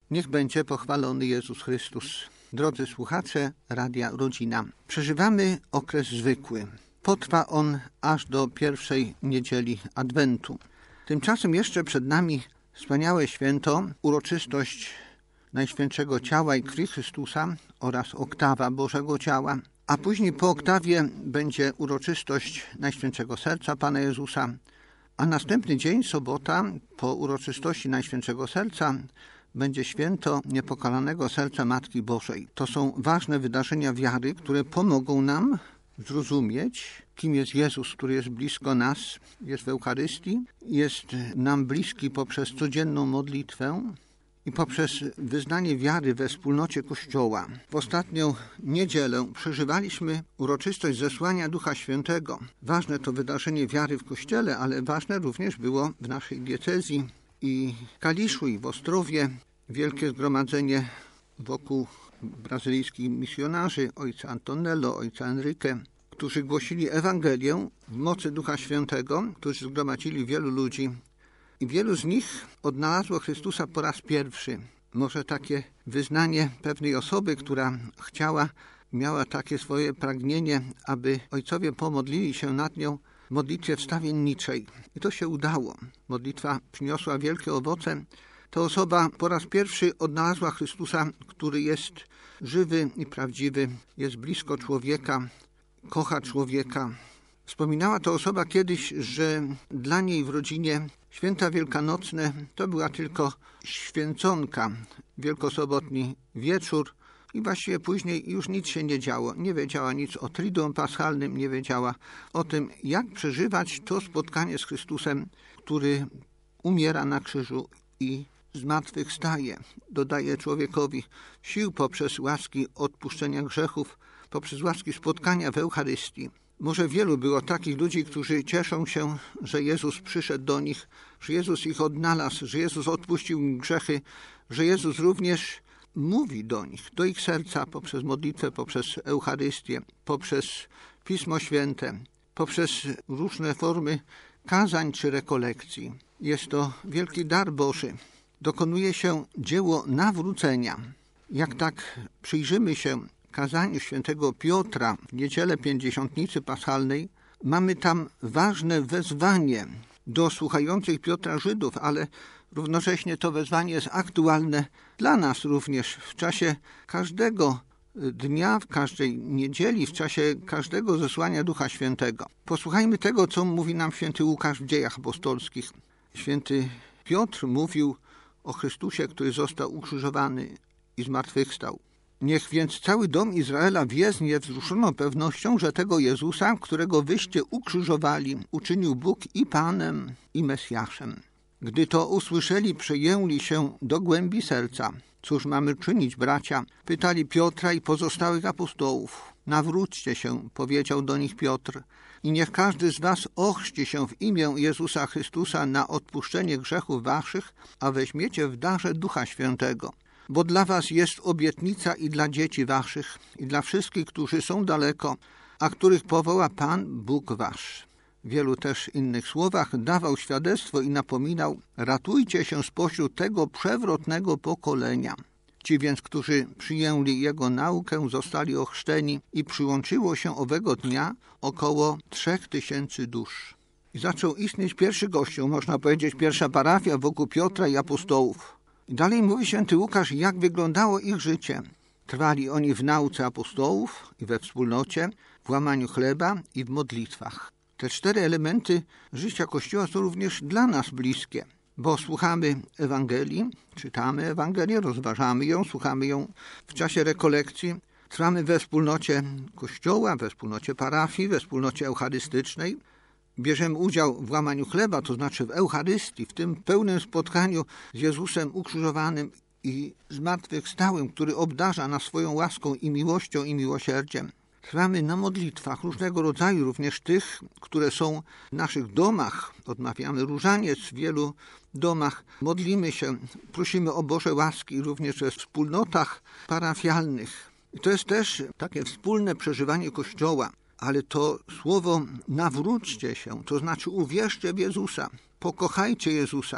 Niech będzie pochwalony Jezus Chrystus. Drodzy słuchacze Radia Rodzina, przeżywamy okres zwykły. Potrwa on aż do pierwszej niedzieli Adwentu. Tymczasem jeszcze przed nami wspaniałe święto, uroczystość Najświętszego Ciała i Krwi Chrystusa oraz oktawa Bożego Ciała, a później po oktawie będzie uroczystość Najświętszego Serca Pana Jezusa, a następny dzień, sobota, po uroczystości Najświętszego Serca będzie święto Niepokalanego Serca Matki Bożej. To są ważne wydarzenia wiary, które pomogą nam zrozumieć, kim jest Jezus, który jest blisko nas, jest w Eucharystii, jest nam bliski poprzez codzienną modlitwę i poprzez wyznanie wiary we wspólnocie Kościoła. W ostatnią niedzielę przeżywaliśmy uroczystość zesłania Ducha Świętego. Ważne to wydarzenie wiary w Kościele, ale ważne również było w naszej diecezji i Kaliszu, i w Ostrowie. Wielkie zgromadzenie wokół brazylijskich misjonarzy, ojca Antonello, ojca Enrique, którzy głosili Ewangelię w mocy Ducha Świętego, którzy zgromadzili wielu ludzi. I wielu z nich odnalazło Chrystusa po raz pierwszy. Może takie wyznanie pewnej osoby, która miała takie swoje pragnienie, aby ojcowie pomodlili się nad nią w modlitwie wstawienniczej. I to się udało. Modlitwa przyniosła wielkie owoce. Ta osoba po raz pierwszy odnalazła Chrystusa, który jest żywy i prawdziwy, jest blisko człowieka, kocha człowieka. Wspominała ta osoba kiedyś, że dla niej w rodzinie święta wielkanocne to była tylko święconka, wielkosobotni wieczór i właściwie później już nic się nie działo. Nie wiedziała nic o Triduum Paschalnym, nie wiedziała o tym, jak przeżywać to spotkanie z Chrystusem, który umiera na krzyżu i zmartwychwstaje. Dodaje człowiekowi sił poprzez łaski odpuszczenia grzechów, poprzez łaski spotkania w Eucharystii. Może wielu było takich ludzi, którzy cieszą się, że Jezus przyszedł do nich, że Jezus ich odnalazł, że Jezus odpuścił im grzechy, że Jezus również mówi do nich, do ich serca poprzez modlitwę, poprzez Eucharystię, poprzez Pismo Święte, poprzez różne formy kazań czy rekolekcji. Jest to wielki dar Boży. Dokonuje się dzieło nawrócenia. Jak tak przyjrzymy się kazaniu świętego Piotra w niedzielę Pięćdziesiątnicy Paschalnej, mamy tam ważne wezwanie do słuchających Piotra Żydów, ale równocześnie to wezwanie jest aktualne dla nas również w czasie każdego dnia, w każdej niedzieli, w czasie każdego zesłania Ducha Świętego. Posłuchajmy tego, co mówi nam święty Łukasz w Dziejach Apostolskich. Święty Piotr mówił o Chrystusie, który został ukrzyżowany i zmartwychwstał. Niech więc cały dom Izraela wie z niewzruszoną pewnością, że tego Jezusa, którego wyście ukrzyżowali, uczynił Bóg i Panem, i Mesjaszem. Gdy to usłyszeli, przejęli się do głębi serca. Cóż mamy czynić, bracia? Pytali Piotra i pozostałych apostołów. Nawróćcie się, powiedział do nich Piotr, i niech każdy z was ochrzci się w imię Jezusa Chrystusa na odpuszczenie grzechów waszych, a weźmiecie w darze Ducha Świętego. Bo dla was jest obietnica i dla dzieci waszych, i dla wszystkich, którzy są daleko, a których powoła Pan, Bóg wasz. W wielu też innych słowach dawał świadectwo i napominał, ratujcie się spośród tego przewrotnego pokolenia. Ci więc, którzy przyjęli jego naukę, zostali ochrzczeni i przyłączyło się owego dnia około 3000 dusz. I zaczął istnieć pierwszy kościół, można powiedzieć pierwsza parafia wokół Piotra i apostołów. I dalej mówi święty Łukasz, jak wyglądało ich życie. Trwali oni w nauce apostołów i we wspólnocie, w łamaniu chleba i w modlitwach. Te 4 elementy życia Kościoła są również dla nas bliskie, bo słuchamy Ewangelii, czytamy Ewangelię, rozważamy ją, słuchamy ją w czasie rekolekcji, trwamy we wspólnocie Kościoła, we wspólnocie parafii, we wspólnocie eucharystycznej, bierzemy udział w łamaniu chleba, to znaczy w Eucharystii, w tym pełnym spotkaniu z Jezusem ukrzyżowanym i zmartwychwstałym, który obdarza nas swoją łaską i miłością i miłosierdziem. Trwamy na modlitwach różnego rodzaju, również tych, które są w naszych domach. Odmawiamy różaniec w wielu domach. Modlimy się, prosimy o Boże łaski również we wspólnotach parafialnych. I to jest też takie wspólne przeżywanie Kościoła. Ale to słowo nawróćcie się, to znaczy uwierzcie w Jezusa, pokochajcie Jezusa.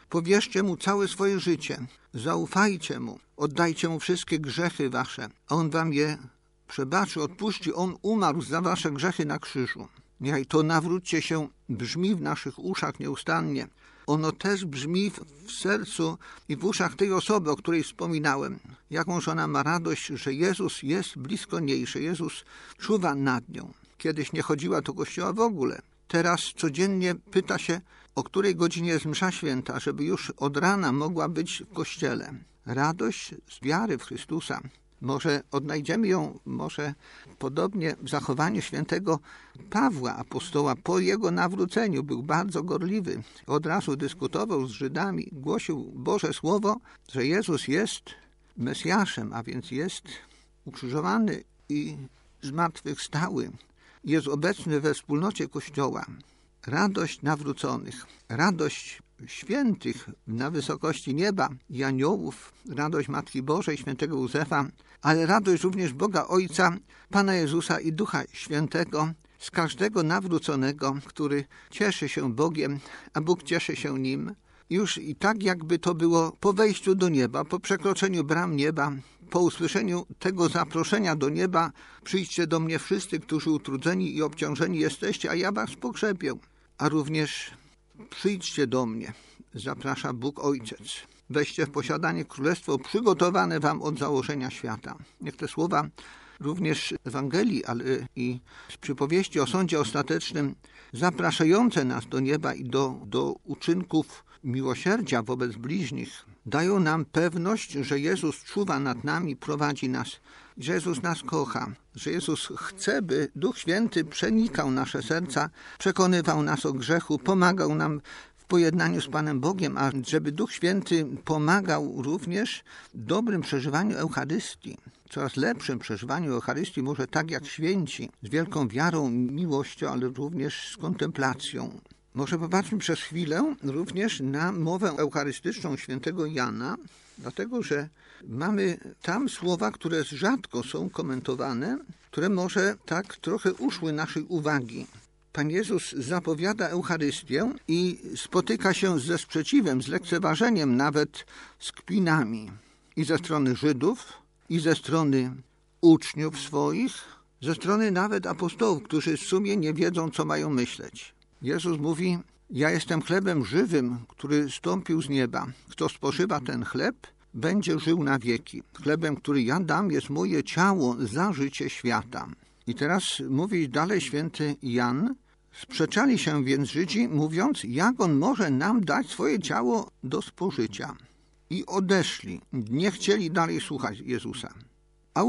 Powierzcie Mu całe swoje życie. Zaufajcie Mu. Oddajcie Mu wszystkie grzechy wasze. A On wam je przebaczy, odpuści. On umarł za wasze grzechy na krzyżu. Niechaj to nawróćcie się brzmi w naszych uszach nieustannie. Ono też brzmi w sercu i w uszach tej osoby, o której wspominałem. Jakąż ona ma radość, że Jezus jest blisko niej, że Jezus czuwa nad nią. Kiedyś nie chodziła do kościoła w ogóle. Teraz codziennie pyta się, o której godzinie jest msza święta, żeby już od rana mogła być w kościele. Radość z wiary w Chrystusa. Może odnajdziemy ją, może podobnie w zachowaniu świętego Pawła, apostoła, po jego nawróceniu. Był bardzo gorliwy. Od razu dyskutował z Żydami, głosił Boże Słowo, że Jezus jest Mesjaszem, a więc jest ukrzyżowany i zmartwychwstały. Jest obecny we wspólnocie Kościoła. Radość nawróconych, radość świętych na wysokości nieba i aniołów, radość Matki Bożej, świętego Józefa, ale radość również Boga Ojca, Pana Jezusa i Ducha Świętego z każdego nawróconego, który cieszy się Bogiem, a Bóg cieszy się nim. Już i tak jakby to było po wejściu do nieba, po przekroczeniu bram nieba, po usłyszeniu tego zaproszenia do nieba: przyjdźcie do mnie wszyscy, którzy utrudzeni i obciążeni jesteście, a ja was pokrzepię. A również przyjdźcie do mnie, zaprasza Bóg Ojciec. Weźcie w posiadanie królestwo przygotowane wam od założenia świata. Niech te słowa również z Ewangelii, ale i z przypowieści o sądzie ostatecznym, zapraszające nas do nieba i do uczynków miłosierdzia wobec bliźnich, dają nam pewność, że Jezus czuwa nad nami, prowadzi nas, że Jezus nas kocha, że Jezus chce, by Duch Święty przenikał nasze serca, przekonywał nas o grzechu, pomagał nam w pojednaniu z Panem Bogiem, a żeby Duch Święty pomagał również w dobrym przeżywaniu Eucharystii, coraz lepszym przeżywaniu Eucharystii, może tak jak święci, z wielką wiarą, miłością, ale również z kontemplacją. Może popatrzmy przez chwilę również na mowę eucharystyczną świętego Jana, dlatego że mamy tam słowa, które rzadko są komentowane, które może tak trochę uszły naszej uwagi. Pan Jezus zapowiada Eucharystię i spotyka się ze sprzeciwem, z lekceważeniem, nawet z kpinami. I ze strony Żydów, i ze strony uczniów swoich, ze strony nawet apostołów, którzy w sumie nie wiedzą, co mają myśleć. Jezus mówi: ja jestem chlebem żywym, który stąpił z nieba. Kto spożywa ten chleb, będzie żył na wieki. Chlebem, który ja dam, jest moje ciało za życie świata. I teraz mówi dalej święty Jan: sprzeczali się więc Żydzi, mówiąc, jak on może nam dać swoje ciało do spożycia. I odeszli, nie chcieli dalej słuchać Jezusa. A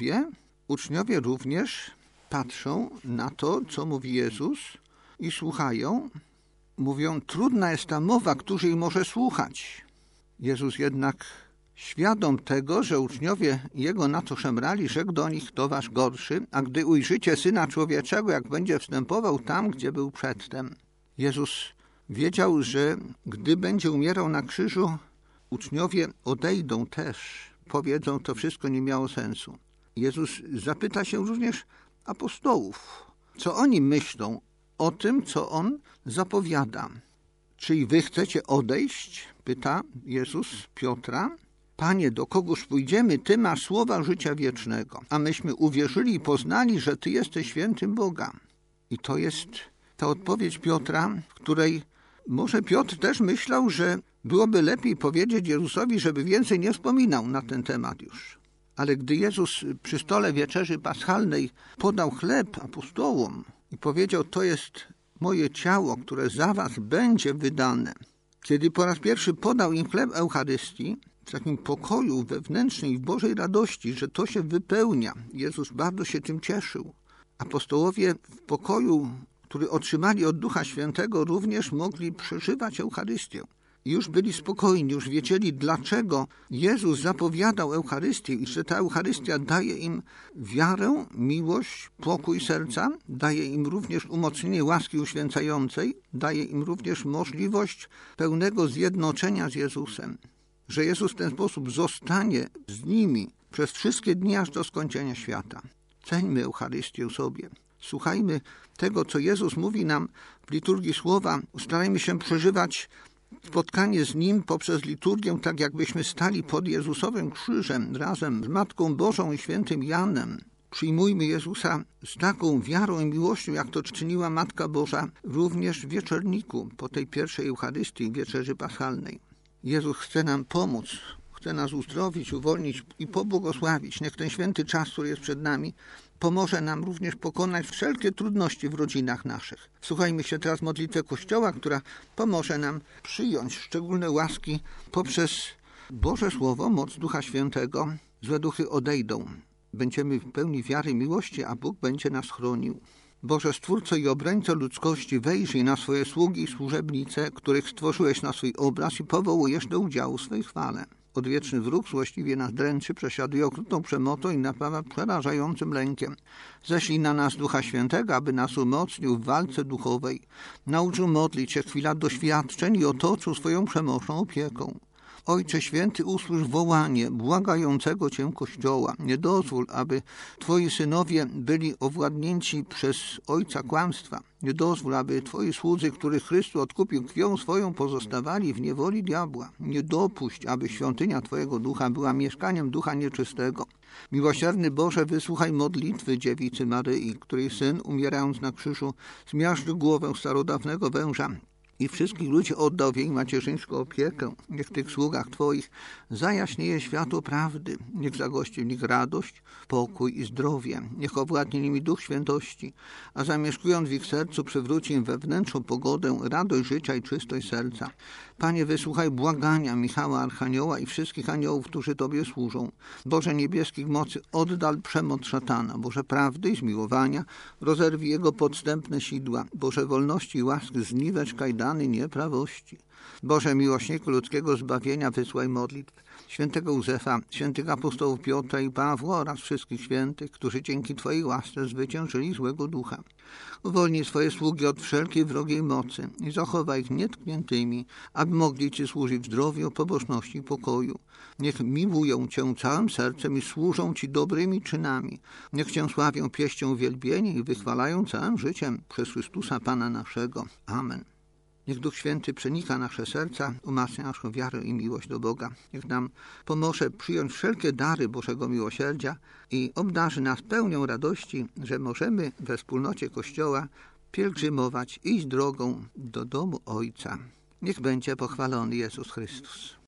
uczniowie również patrzą na to, co mówi Jezus, i słuchają. Mówią: trudna jest ta mowa, któż jej może słuchać. Jezus jednak, świadom tego, że uczniowie Jego na to szemrali, rzekł do nich: to wasz gorszy, a gdy ujrzycie Syna Człowieczego, jak będzie wstępował tam, gdzie był przedtem. Jezus wiedział, że gdy będzie umierał na krzyżu, uczniowie odejdą też. Powiedzą, to wszystko nie miało sensu. Jezus zapyta się również apostołów, co oni myślą o tym, co On zapowiada. Czy i wy chcecie odejść? Pyta Jezus Piotra. Panie, do kogóż pójdziemy? Ty masz słowa życia wiecznego, a myśmy uwierzyli i poznali, że Ty jesteś świętym Boga. I to jest ta odpowiedź Piotra, w której może Piotr też myślał, że byłoby lepiej powiedzieć Jezusowi, żeby więcej nie wspominał na ten temat już. Ale gdy Jezus przy stole wieczerzy paschalnej podał chleb apostołom i powiedział: to jest moje ciało, które za was będzie wydane. Kiedy po raz pierwszy podał im chleb Eucharystii, w takim pokoju wewnętrznym i w Bożej radości, że to się wypełnia, Jezus bardzo się tym cieszył. Apostołowie w pokoju, który otrzymali od Ducha Świętego, również mogli przeżywać Eucharystię. I już byli spokojni, już wiedzieli, dlaczego Jezus zapowiadał Eucharystię i że ta Eucharystia daje im wiarę, miłość, pokój serca, daje im również umocnienie łaski uświęcającej, daje im również możliwość pełnego zjednoczenia z Jezusem. Że Jezus w ten sposób zostanie z nimi przez wszystkie dni aż do skończenia świata. Ceńmy Eucharystię sobie. Słuchajmy tego, co Jezus mówi nam w liturgii słowa. Starajmy się przeżywać spotkanie z Nim poprzez liturgię, tak jakbyśmy stali pod Jezusowym krzyżem razem z Matką Bożą i świętym Janem. Przyjmujmy Jezusa z taką wiarą i miłością, jak to czyniła Matka Boża również w wieczorniku po tej pierwszej Eucharystii, wieczerzy paschalnej. Jezus chce nam pomóc, chce nas uzdrowić, uwolnić i pobłogosławić. Niech ten święty czas, który jest przed nami, pomoże nam również pokonać wszelkie trudności w rodzinach naszych. Słuchajmy się teraz modlitwę Kościoła, która pomoże nam przyjąć szczególne łaski poprzez Boże Słowo, moc Ducha Świętego. Złe duchy odejdą. Będziemy w pełni wiary i miłości, a Bóg będzie nas chronił. Boże Stwórco i Obrońco ludzkości, wejrzyj na swoje sługi i służebnice, których stworzyłeś na swój obraz i powołujesz do udziału w swej chwale. Odwieczny wróg złośliwie nas dręczy, prześladuje okrutną przemocą i napawa przerażającym lękiem. Ześlij na nas Ducha Świętego, aby nas umocnił w walce duchowej. Nauczył modlić się chwila doświadczeń i otoczył swoją przemocną opieką. Ojcze Święty, usłysz wołanie błagającego Cię Kościoła. Nie dozwól, aby Twoi synowie byli owładnięci przez ojca kłamstwa. Nie dozwól, aby Twoi słudzy, których Chrystus odkupił krwią swoją, pozostawali w niewoli diabła. Nie dopuść, aby świątynia Twojego Ducha była mieszkaniem ducha nieczystego. Miłosierny Boże, wysłuchaj modlitwy dziewicy Maryi, której syn, umierając na krzyżu, zmiażdżył głowę starodawnego węża i wszystkich ludzi oddał w jej macierzyńską opiekę. Niech w tych sługach Twoich zajaśnieje światło prawdy. Niech zagości w nich radość, pokój i zdrowie. Niech owładnie nimi Duch Świętości, a zamieszkując w ich sercu przywróci im wewnętrzną pogodę, radość życia i czystość serca. Panie, wysłuchaj błagania Michała Archanioła i wszystkich aniołów, którzy Tobie służą. Boże niebieskich mocy, oddal przemoc szatana. Boże prawdy i zmiłowania, rozerwij jego podstępne sidła. Boże wolności i łaski, zniwecz kajdany nieprawości. Boże miłośniku ludzkiego zbawienia, wysłaj modlitw świętego Józefa, świętych apostołów Piotra i Pawła oraz wszystkich świętych, którzy dzięki Twojej łasce zwyciężyli złego ducha. Uwolnij swoje sługi od wszelkiej wrogiej mocy i zachowaj ich nietkniętymi, aby mogli Ci służyć w zdrowiu, pobożności i pokoju. Niech miłują Cię całym sercem i służą Ci dobrymi czynami. Niech Cię sławią pieścią uwielbieni i wychwalają całym życiem przez Chrystusa Pana naszego. Amen. Niech Duch Święty przenika nasze serca, umacnia naszą wiarę i miłość do Boga. Niech nam pomoże przyjąć wszelkie dary Bożego miłosierdzia i obdarzy nas pełnią radości, że możemy we wspólnocie Kościoła pielgrzymować, iść drogą do domu Ojca. Niech będzie pochwalony Jezus Chrystus.